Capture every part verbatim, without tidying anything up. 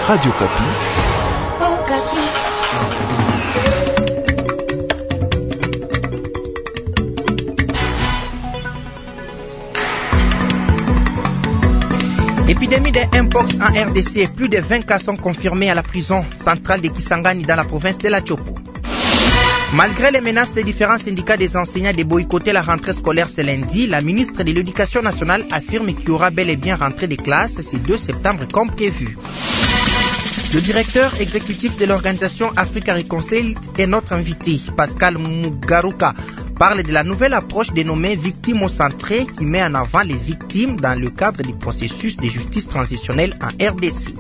Radio Kapi. Oh, Kapi. Épidémie de Mpox en R D C, plus de vingt cas sont confirmés à la prison centrale de Kisangani dans la province de la Chopo. Malgré les menaces des différents syndicats des enseignants de boycotter la rentrée scolaire ce lundi, la ministre de l'Éducation nationale affirme qu'il y aura bel et bien rentrée des classes ce deux septembre comme prévu. Le directeur exécutif de l'organisation Africa Reconciled est notre invité. Pascal Mugaruka parle de la nouvelle approche dénommée victimo-centrée qui met en avant les victimes dans le cadre du processus de justice transitionnelle en R D C.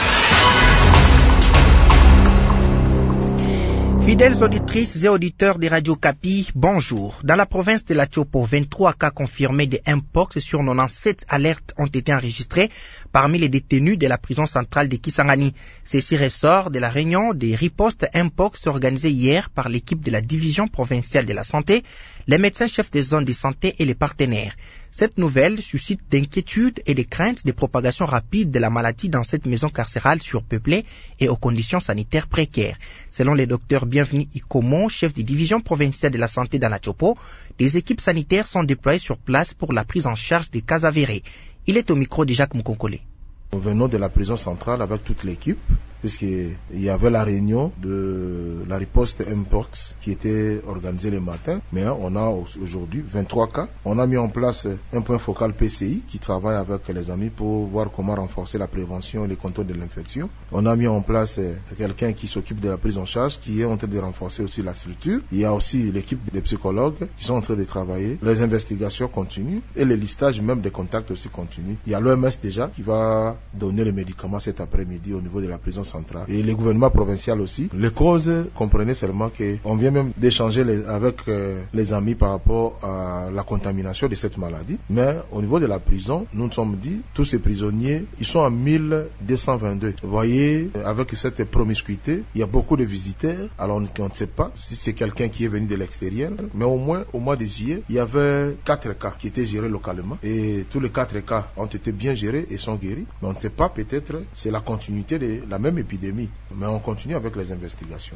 Fidèles auditrices et auditeurs de Radio Kapi, bonjour. Dans la province de la Chopo, vingt-trois cas confirmés de Mpox sur quatre-vingt-dix-sept alertes ont été enregistrés parmi les détenus de la prison centrale de Kisangani. Ceci ressort de la réunion des ripostes Mpox organisée hier par l'équipe de la division provinciale de la santé, les médecins-chefs des zones de santé et les partenaires. Cette nouvelle suscite d'inquiétudes et des craintes de propagation rapide de la maladie dans cette maison carcérale surpeuplée et aux conditions sanitaires précaires. Selon le docteur Bienvenu Ikomo, chef de division provinciale de la santé dans la Chopo, des équipes sanitaires sont déployées sur place pour la prise en charge des cas avérés. Il est au micro de Jacques Moukonkole. Nous venons de la prison centrale avec toute l'équipe, puisqu'il y avait la réunion de la riposte Mpox qui était organisée le matin, mais on a aujourd'hui vingt-trois cas. On a mis en place un point focal P C I qui travaille avec les amis pour voir comment renforcer la prévention et le contrôle de l'infection. On a mis en place quelqu'un qui s'occupe de la prise en charge, qui est en train de renforcer aussi la structure. Il y a aussi l'équipe des psychologues qui sont en train de travailler. Les investigations continuent et le listage même des contacts aussi continue. Il y a l'O M S déjà qui va donner les médicaments cet après-midi au niveau de la prison centrale. Et le gouvernement provincial aussi. Les causes, comprenez seulement qu'on vient même d'échanger les, avec euh, les amis par rapport à la contamination de cette maladie. Mais au niveau de la prison, nous nous sommes dit, tous ces prisonniers, ils sont à mille deux cent vingt-deux. Vous voyez, avec cette promiscuité, il y a beaucoup de visiteurs. Alors on ne sait pas si c'est quelqu'un qui est venu de l'extérieur. Mais au moins, au mois de juillet, il y avait quatre cas qui étaient gérés localement. Et tous les quatre cas ont été bien gérés et sont guéris. Mais on ne sait pas, peut-être, c'est la continuité de la même épidémie. Mais on continue avec les investigations.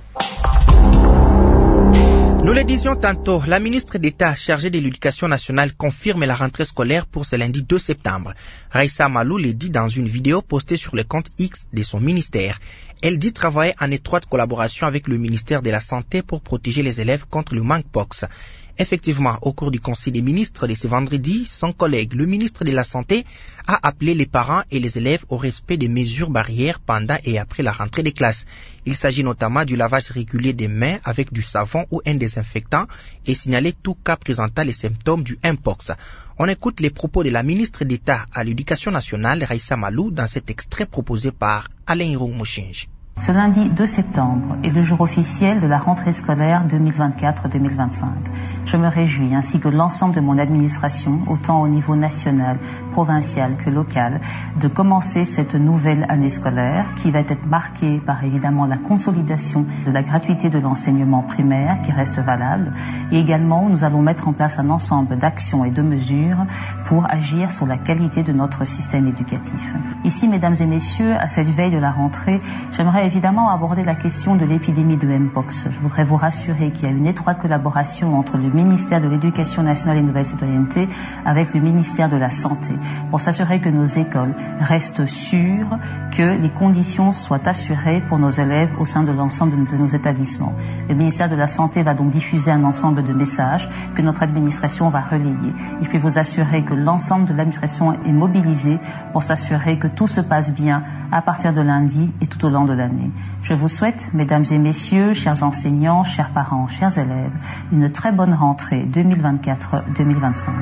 Nous le disions tantôt, la ministre d'État chargée de l'Éducation nationale confirme la rentrée scolaire pour ce lundi deux septembre. Raissa Malou le dit dans une vidéo postée sur le compte X de son ministère. Elle dit travailler en étroite collaboration avec le ministère de la Santé pour protéger les élèves contre le Mpox. Effectivement, au cours du Conseil des ministres de ce vendredi, son collègue, le ministre de la Santé, a appelé les parents et les élèves au respect des mesures barrières pendant et après la rentrée des classes. Il s'agit notamment du lavage régulier des mains avec du savon ou un désinfectant et signaler tout cas présentant les symptômes du Mpox. On écoute les propos de la ministre d'État à l'Éducation nationale, Raissa Malou, dans cet extrait proposé par Alain Hirou-Mouchinge. Ce lundi deux septembre est le jour officiel de la rentrée scolaire deux mille vingt-quatre deux mille vingt-cinq. Je me réjouis, ainsi que l'ensemble de mon administration, autant au niveau national, provincial que local, de commencer cette nouvelle année scolaire qui va être marquée par évidemment la consolidation de la gratuité de l'enseignement primaire qui reste valable. Et également, nous allons mettre en place un ensemble d'actions et de mesures pour agir sur la qualité de notre système éducatif. Ici, mesdames et messieurs, à cette veille de la rentrée, j'aimerais évidemment aborder la question de l'épidémie de Mpox. Je voudrais vous rassurer qu'il y a une étroite collaboration entre le ministère de l'Éducation nationale et de la Nouvelle Citoyenneté avec le ministère de la Santé pour s'assurer que nos écoles restent sûres, que les conditions soient assurées pour nos élèves au sein de l'ensemble de nos établissements. Le ministère de la Santé va donc diffuser un ensemble de messages que notre administration va relayer. Et je puis vous assurer que l'ensemble de l'administration est mobilisé pour s'assurer que tout se passe bien à partir de lundi et tout au long de l'année. Je vous souhaite, mesdames et messieurs, chers enseignants, chers parents, chers élèves, une très bonne rentrée deux mille vingt-quatre deux mille vingt-cinq.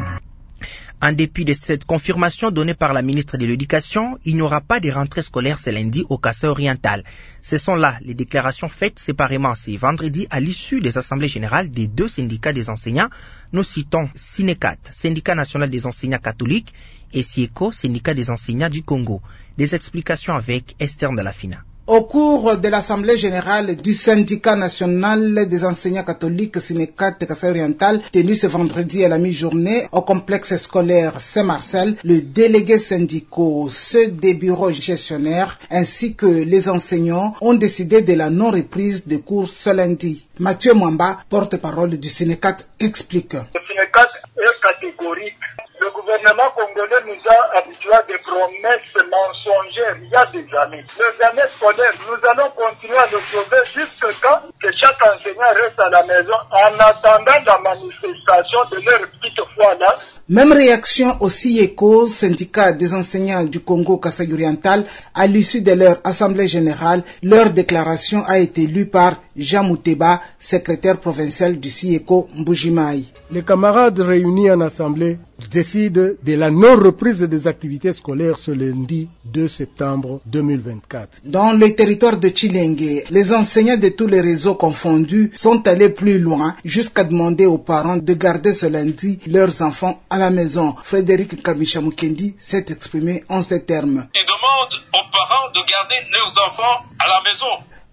En dépit de cette confirmation donnée par la ministre de l'Éducation, il n'y aura pas de rentrée scolaire ce lundi au Kasaï oriental. Ce sont là les déclarations faites séparément ce vendredi à l'issue des assemblées générales des deux syndicats des enseignants. Nous citons Sinecat, syndicat national des enseignants catholiques, et Sieko, syndicat des enseignants du Congo. Des explications avec Esther Ndalafina. Au cours de l'Assemblée générale du syndicat national des enseignants catholiques Sinecat Kasaï Oriental, tenue ce vendredi à la mi-journée au complexe scolaire Saint-Marcel, le délégué syndical, ceux des bureaux gestionnaires ainsi que les enseignants ont décidé de la non-reprise des cours ce lundi. Mathieu Mwamba, porte-parole du Sinecat, explique. Le Sinecat est catégorique. Le gouvernement congolais nous a habitués à des promesses mensongères il y a des années. Les années scolaires, nous allons continuer à le sauver jusqu'à que chaque enseignant reste à la maison en attendant la manifestation de leur petite foi là. Même réaction aussi écho syndicat des enseignants du Congo Kasaï Oriental à l'issue de leur assemblée générale. Leur déclaration a été lue par Jean Mouteba, secrétaire provincial du SIECO Mbujimaï. Les camarades réunis en assemblée décident de la non-reprise des activités scolaires ce lundi deux septembre deux mille vingt-quatre. Dans le territoire de Chilenge, les enseignants de tous les réseaux confondus sont allés plus loin jusqu'à demander aux parents de garder ce lundi leurs enfants à la maison. Frédéric Kamisha Mukendi s'est exprimé en ces termes. Ils demandent aux parents de garder leurs enfants à la maison.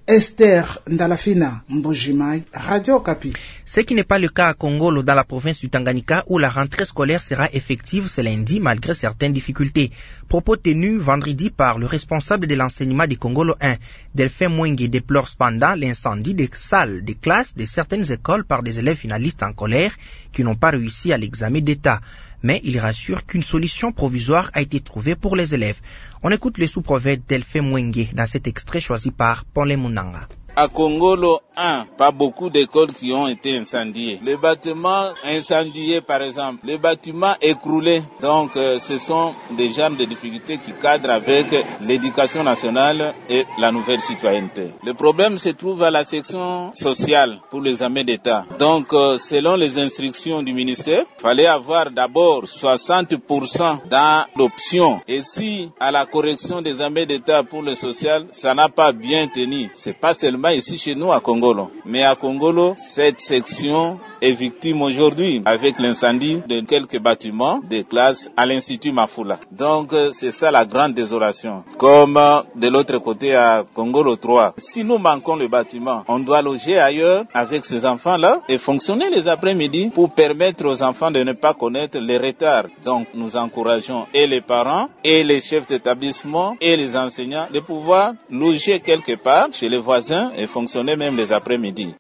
Esther Ndalafina, Mbojimai, Radio Okapi. Ce qui n'est pas le cas à Kongolo, dans la province du Tanganyika, où la rentrée scolaire sera effective ce lundi malgré certaines difficultés. Propos tenus vendredi par le responsable de l'enseignement du Kongolo un, Delphin Mwengue, déplore cependant l'incendie des salles des classes de certaines écoles par des élèves finalistes en colère qui n'ont pas réussi à l'examen d'État. Mais il rassure qu'une solution provisoire a été trouvée pour les élèves. On écoute le sous-prophète Delphin Mwengue dans cet extrait choisi par Ponle Munanga. À Kongolo un, pas beaucoup d'écoles qui ont été incendiées. Les bâtiments incendiés, par exemple, les bâtiments écroulés. Donc, euh, ce sont des genres de difficultés qui cadrent avec l'éducation nationale et la nouvelle citoyenneté. Le problème se trouve à la section sociale pour les examens d'État. Donc, euh, selon les instructions du ministère, il fallait avoir d'abord soixante pour cent dans l'option. Et si à la correction des examens d'État pour le social, ça n'a pas bien tenu, c'est pas seulement ici chez nous à Kongolo. Mais à Kongolo, cette section est victime aujourd'hui avec l'incendie de quelques bâtiments des classes à l'Institut Mafula. Donc c'est ça la grande désolation. Comme de l'autre côté à Kongolo trois. Si nous manquons le bâtiment, on doit loger ailleurs avec ces enfants-là et fonctionner les après-midi pour permettre aux enfants de ne pas connaître les retards. Donc nous encourageons et les parents et les chefs d'établissement et les enseignants de pouvoir loger quelque part chez les voisins et fonctionner même les après-midi.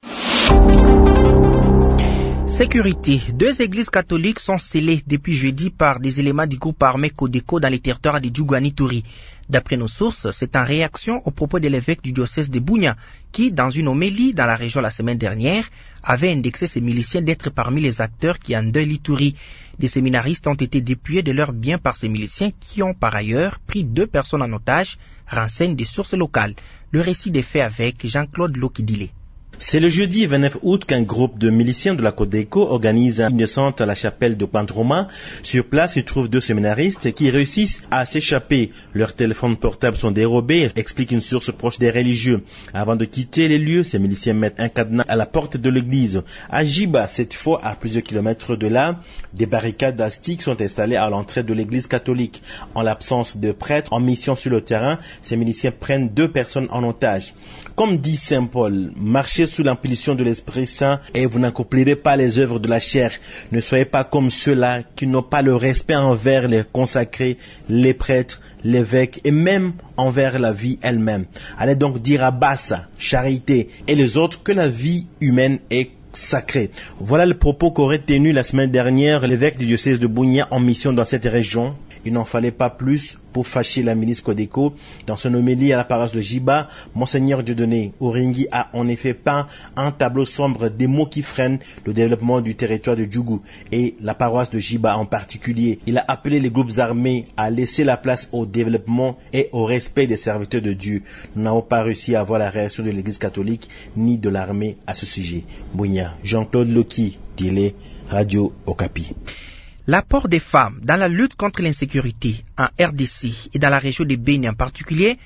Sécurité. Deux églises catholiques sont scellées depuis jeudi par des éléments du groupe armé Codeco dans les territoires de Djougouani-Touri. D'après nos sources, c'est en réaction aux propos de l'évêque du diocèse de Bunia qui, dans une homélie dans la région la semaine dernière, avait indexé ses miliciens d'être parmi les acteurs qui endeuillent l'Ituri. Des séminaristes ont été dépouillés de leurs biens par ces miliciens qui ont par ailleurs pris deux personnes en otage, renseignent des sources locales. Le récit des faits avec Jean-Claude Lokidile. C'est le jeudi vingt-neuf août qu'un groupe de miliciens de la Codeco organise une descente à la chapelle de Pandroma. Sur place, il trouve deux séminaristes qui réussissent à s'échapper. Leurs téléphones portables sont dérobés, explique une source proche des religieux. Avant de quitter les lieux, ces miliciens mettent un cadenas à la porte de l'église. À Jiba, cette fois à plusieurs kilomètres de là, des barricades d'astiques sont installées à l'entrée de l'église catholique. En l'absence de prêtres en mission sur le terrain, ces miliciens prennent deux personnes en otage. Comme dit saint Paul, marchez sous l'impulsion de l'Esprit Saint et vous n'accomplirez pas les œuvres de la chair. Ne soyez pas comme ceux-là qui n'ont pas le respect envers les consacrés, les prêtres, l'évêque et même envers la vie elle-même. Allez donc dire à Bassa, Charité et les autres que la vie humaine est sacrée. Voilà le propos qu'aurait tenu la semaine dernière l'évêque du diocèse de Bunia en mission dans cette région. Il n'en fallait pas plus pour fâcher la milice Codeco. Dans son homélie à la paroisse de Jiba, Monseigneur Dieudonné Oringi a en effet peint un tableau sombre des maux qui freinent le développement du territoire de Djougou et la paroisse de Jiba en particulier. Il a appelé les groupes armés à laisser la place au développement et au respect des serviteurs de Dieu. Nous n'avons pas réussi à avoir la réaction de l'Église catholique ni de l'armée à ce sujet. Bunia, Jean-Claude Loki, Dile, Radio Okapi. L'apport des femmes dans la lutte contre l'insécurité en R D C et dans la région de Béni en particulier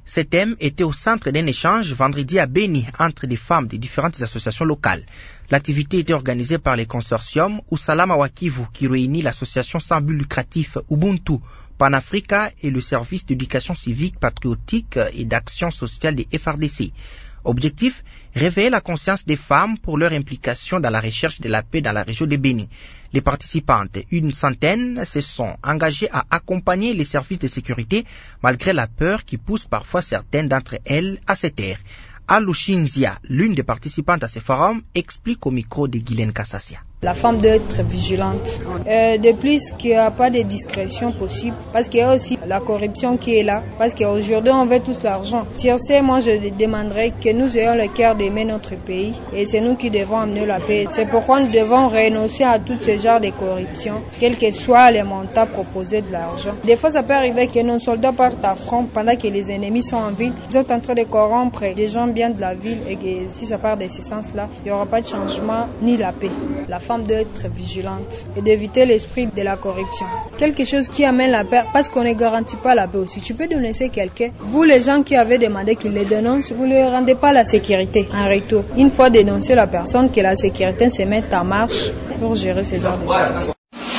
Ce thème était au centre d'un échange vendredi à Beni entre des femmes des différentes associations locales. L'activité était organisée par les consortiums Usalama wa Kivu qui réunit l'association sans but lucratif Ubuntu Panafrica et le service d'éducation civique, patriotique et d'action sociale des F R D C. Objectif, réveiller la conscience des femmes pour leur implication dans la recherche de la paix dans la région de Beni. Les participantes, une centaine, se sont engagées à accompagner les services de sécurité malgré la peur qui pousse parfois certaines d'entre elles à se taire. Alushinzia, l'une des participantes à ce forum, explique au micro de Guylaine Kassassia. La femme doit être vigilante. Euh, de plus, qu'il n'y a pas de discrétion possible, parce qu'il y a aussi la corruption qui est là, parce qu'aujourd'hui on veut tous l'argent. Sur ce, moi je demanderais que nous ayons le cœur d'aimer notre pays, et c'est nous qui devons amener la paix. C'est pourquoi nous devons renoncer à tout ce genre de corruption, quel que soit les montants proposés de l'argent. Des fois ça peut arriver que nos soldats partent à front pendant que les ennemis sont en ville. Ils sont en train de corrompre des gens bien de la ville, et que si ça part de ce sens-là, il n'y aura pas de changement ni la paix. La femme doit être vigilante et d'éviter l'esprit de la corruption. Quelque chose qui amène la paix, parce qu'on ne garantit pas la paix aussi. Tu peux dénoncer quelqu'un. Vous, les gens qui avez demandé qu'il les dénonce, vous ne leur rendez pas la sécurité en retour. Une fois dénoncé la personne, que la sécurité se mette en marche pour gérer ce genre de situation.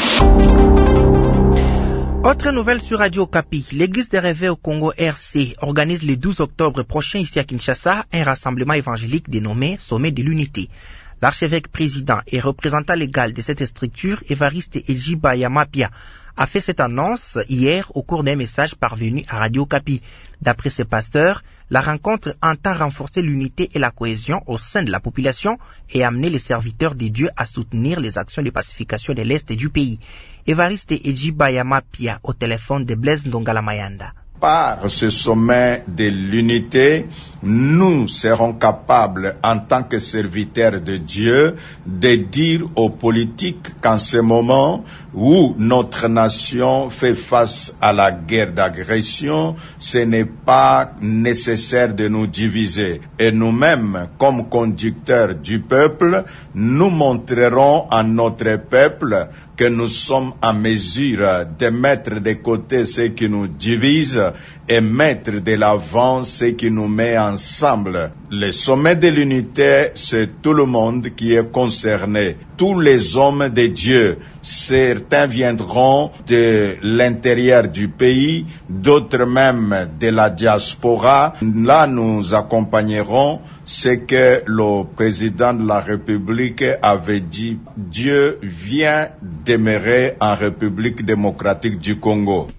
Autre nouvelle sur Radio Okapi, l'église des Réveils au Congo R C organise le douze octobre prochain ici à Kinshasa un rassemblement évangélique dénommé Sommet de l'Unité. L'archevêque président et représentant légal de cette structure, Évariste Ejiba Yamapia, a fait cette annonce hier au cours d'un message parvenu à Radio Okapi. D'après ce pasteur, la rencontre entend renforcer l'unité et la cohésion au sein de la population et amener les serviteurs de Dieu à soutenir les actions de pacification de l'Est du pays. Évariste Ejiba Yamapia au téléphone de Blaise Ndongala Mayanda. Par ce sommet de l'unité, nous serons capables, en tant que serviteurs de Dieu, de dire aux politiques qu'en ce moment où notre nation fait face à la guerre d'agression, ce n'est pas nécessaire de nous diviser. Et nous-mêmes, comme conducteurs du peuple, nous montrerons à notre peuple que nous sommes en mesure de mettre de côté ce qui nous divise et mettre de l'avant ce qui nous met ensemble. Le sommet de l'unité, c'est tout le monde qui est concerné. Tous les hommes de Dieu, certains viendront de l'intérieur du pays, d'autres même de la diaspora. Là, nous accompagnerons ce que le président de la République avait dit. Dieu vient demeurer en République démocratique du Congo.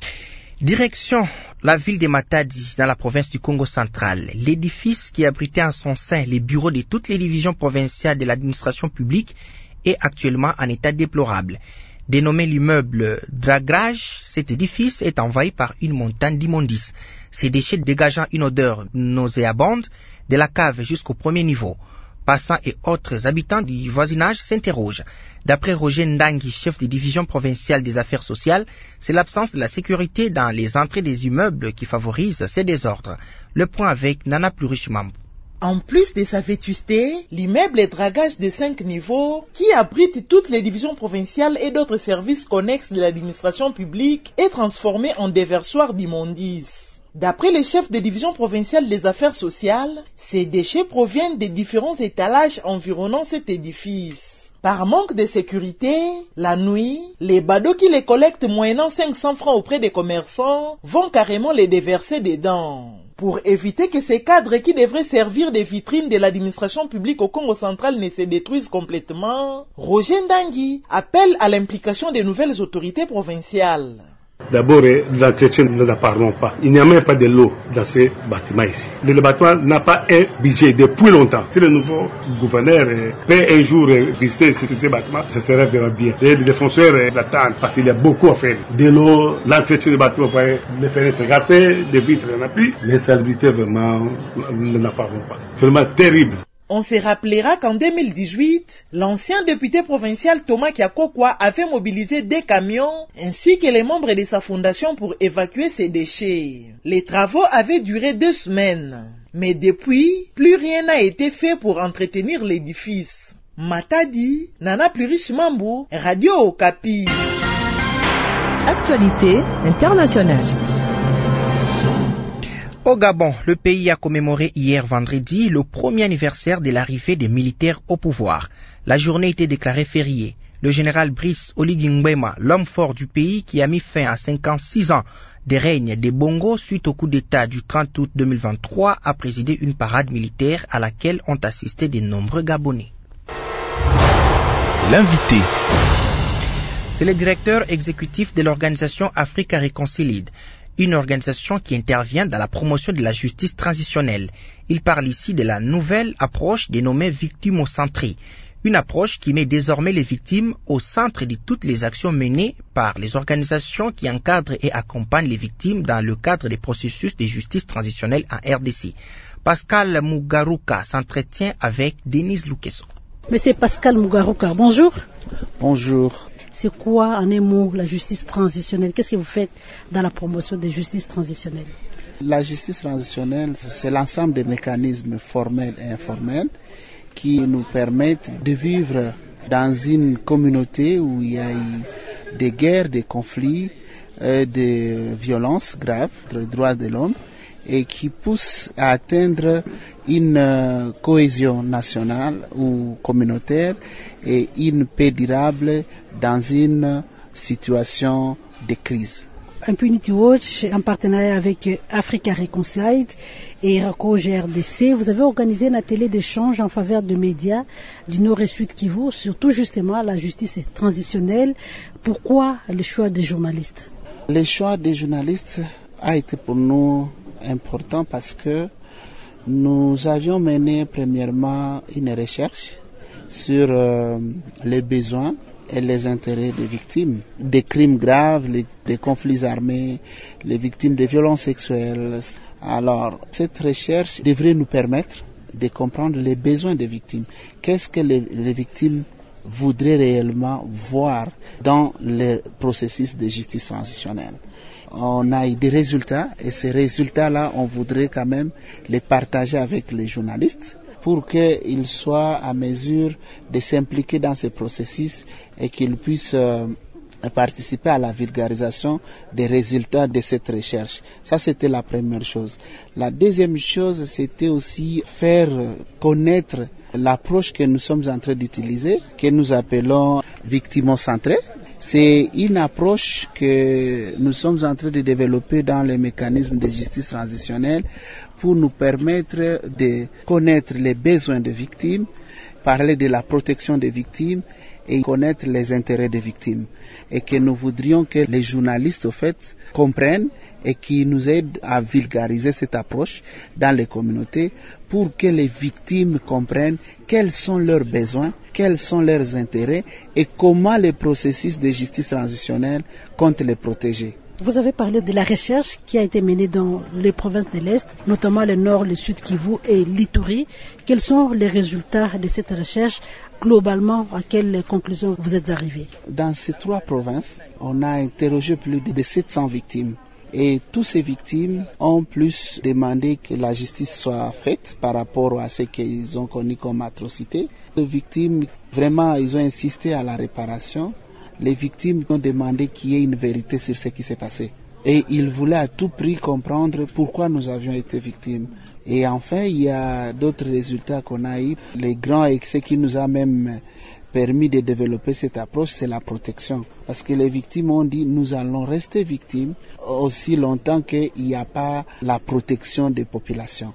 Direction la ville de Matadi, dans la province du Congo central. L'édifice qui abritait en son sein les bureaux de toutes les divisions provinciales de l'administration publique est actuellement en état déplorable. Dénommé l'immeuble Dragrage, cet édifice est envahi par une montagne d'immondices. Ces déchets dégageant une odeur nauséabonde de la cave jusqu'au premier niveau. Passants et autres habitants du voisinage s'interrogent. D'après Roger Ndangi, chef de division provinciale des affaires sociales, c'est l'absence de la sécurité dans les entrées des immeubles qui favorise ces désordres. Le point avec Nana Plurichmambo. En plus de sa vétusté, l'immeuble est dragage de cinq niveaux qui abrite toutes les divisions provinciales et d'autres services connexes de l'administration publique est transformé en déversoir d'immondices. D'après les chefs des divisions provinciales des affaires sociales, ces déchets proviennent des différents étalages environnant cet édifice. Par manque de sécurité, la nuit, les badauds qui les collectent moyennant cinq cents francs auprès des commerçants vont carrément les déverser dedans. Pour éviter que ces cadres qui devraient servir de vitrines de l'administration publique au Congo central ne se détruisent complètement, Roger Ndangi appelle à l'implication des nouvelles autorités provinciales. D'abord, l'entretien, nous n'en parlons pas. Il n'y a même pas de l'eau dans ces bâtiments ici. Le bâtiment n'a pas un budget depuis longtemps. Si le nouveau gouverneur peut un jour visiter ces bâtiments, ce serait vraiment bien. Les défenseurs l'attendent parce qu'il y a beaucoup à faire. De l'eau, l'entretien du bâtiment, les fenêtres cassées, des vitres, il n'y en a plus. L'insalubrité, vraiment, nous n'en parlons pas. Vraiment terrible. On se rappellera qu'en deux mille dix-huit, l'ancien député provincial Thomas Kiakokwa avait mobilisé des camions ainsi que les membres de sa fondation pour évacuer ses déchets. Les travaux avaient duré deux semaines. Mais depuis, plus rien n'a été fait pour entretenir l'édifice. Matadi, Nana Plurichmambo, Radio Okapi. Actualité internationale. Au Gabon, le pays a commémoré hier vendredi le premier anniversaire de l'arrivée des militaires au pouvoir. La journée était déclarée fériée. Le général Brice Oligui Nguema, l'homme fort du pays qui a mis fin à cinquante-six ans de règne des Bongo suite au coup d'État du trente août deux mille vingt-trois, a présidé une parade militaire à laquelle ont assisté de nombreux Gabonais. L'invité. C'est le directeur exécutif de l'organisation Africa Reconciled, une organisation qui intervient dans la promotion de la justice transitionnelle. Il parle ici de la nouvelle approche dénommée victimocentrée, une approche qui met désormais les victimes au centre de toutes les actions menées par les organisations qui encadrent et accompagnent les victimes dans le cadre des processus de justice transitionnelle en R D C. Pascal Mugaruka s'entretient avec Denise Lukeso. Monsieur Pascal Mugaruka, bonjour. Bonjour. C'est quoi, en un mot, la justice transitionnelle? Qu'est-ce que vous faites dans la promotion de justice transitionnelle? La justice transitionnelle, c'est l'ensemble des mécanismes formels et informels qui nous permettent de vivre dans une communauté où il y a eu des guerres, des conflits, euh, des violences graves, des droits de l'homme, et qui poussent à atteindre une euh, cohésion nationale ou communautaire et une paix durable dans une situation de crise. Impunity Watch, en partenariat avec Africa Reconciled et RACO G R D C, vous avez organisé un atelier d'échange en faveur de médias du Nord et Sud Kivu, surtout justement la justice transitionnelle. Pourquoi le choix des journalistes? Le choix des journalistes a été pour nous important parce que nous avions mené premièrement une recherche sur euh, les besoins et les intérêts des victimes des crimes graves, les, des conflits armés, les victimes de violences sexuelles. Alors, cette recherche devrait nous permettre de comprendre les besoins des victimes. Qu'est-ce que les, les victimes voudraient réellement voir dans le processus de justice transitionnelle? On a eu des résultats et ces résultats-là, on voudrait quand même les partager avec les journalistes pour qu'ils soient à mesure de s'impliquer dans ce processus et qu'ils puissent euh, participer à la vulgarisation des résultats de cette recherche. Ça, c'était la première chose. La deuxième chose, c'était aussi faire connaître l'approche que nous sommes en train d'utiliser, que nous appelons victimocentrée. C'est une approche que nous sommes en train de développer dans les mécanismes de justice transitionnelle pour nous permettre de connaître les besoins des victimes, parler de la protection des victimes et connaître les intérêts des victimes. Et que nous voudrions que les journalistes, au fait, comprennent et qui nous aident à vulgariser cette approche dans les communautés pour que les victimes comprennent quels sont leurs besoins, quels sont leurs intérêts et comment le processus de justice transitionnelle compte les protéger. Vous avez parlé de la recherche qui a été menée dans les provinces de l'Est, notamment le Nord, le Sud Kivu et l'Ituri. Quels sont les résultats de cette recherche? Globalement, à quelles conclusions vous êtes arrivés? Dans ces trois provinces, on a interrogé plus de sept cents victimes. Et toutes ces victimes ont plus demandé que la justice soit faite par rapport à ce qu'ils ont connu comme atrocité. Les victimes, vraiment, ils ont insisté à la réparation. Les victimes ont demandé qu'il y ait une vérité sur ce qui s'est passé. Et ils voulaient à tout prix comprendre pourquoi nous avions été victimes. Et enfin, il y a d'autres résultats qu'on a eu. Les grands excès qui nous a même permis de développer cette approche, c'est la protection. Parce que les victimes ont dit, nous allons rester victimes aussi longtemps qu'il n'y a pas la protection des populations.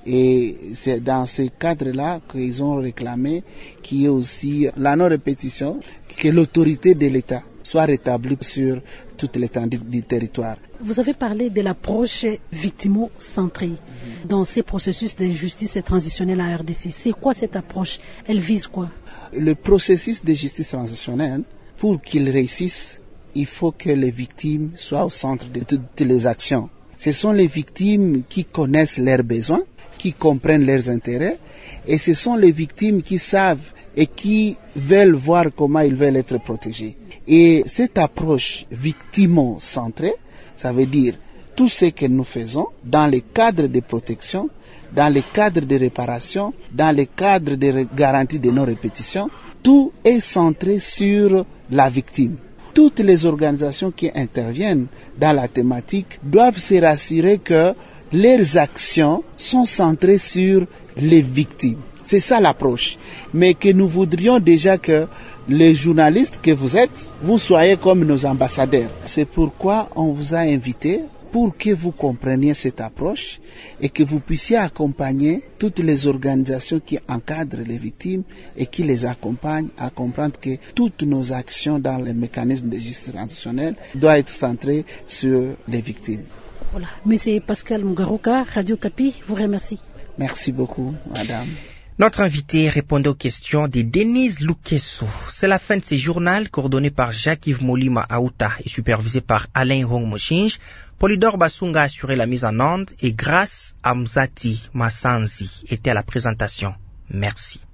Et c'est dans ce cadre-là qu'ils ont réclamé qu'il y ait aussi la non-répétition, que l'autorité de l'État soit rétablie sur toute l'étendue du territoire. Vous avez parlé de l'approche victimo-centrée mmh. dans ces processus de justice transitionnelle en R D C. C'est quoi cette approche? Elle vise quoi? Le processus de justice transitionnelle, pour qu'il réussisse, il faut que les victimes soient au centre de toutes les actions. Ce sont les victimes qui connaissent leurs besoins, qui comprennent leurs intérêts, et ce sont les victimes qui savent et qui veulent voir comment ils veulent être protégés. Et cette approche victimo-centrée, ça veut dire tout ce que nous faisons dans le cadre de protection, dans le cadre de réparation, dans le cadre de garantie de non-répétition, tout est centré sur la victime. Toutes les organisations qui interviennent dans la thématique doivent se rassurer que leurs actions sont centrées sur les victimes. C'est ça l'approche. Mais que nous voudrions déjà que les journalistes que vous êtes, vous soyez comme nos ambassadeurs. C'est pourquoi on vous a invité pour que vous compreniez cette approche et que vous puissiez accompagner toutes les organisations qui encadrent les victimes et qui les accompagnent à comprendre que toutes nos actions dans les mécanismes de justice transitionnelle doivent être centrées sur les victimes. Voilà. Monsieur Pascal Mugaruka, Radio Kapi, vous remercie. Merci beaucoup, madame. Notre invité répondait aux questions de Denise Lukeso. C'est la fin de ce journal coordonné par Jacques-Yves Molima Aouta et supervisé par Alain Hong Mochinge. Polydor Basunga a assuré la mise en onde et grâce à Mzati Massanzi était à la présentation. Merci.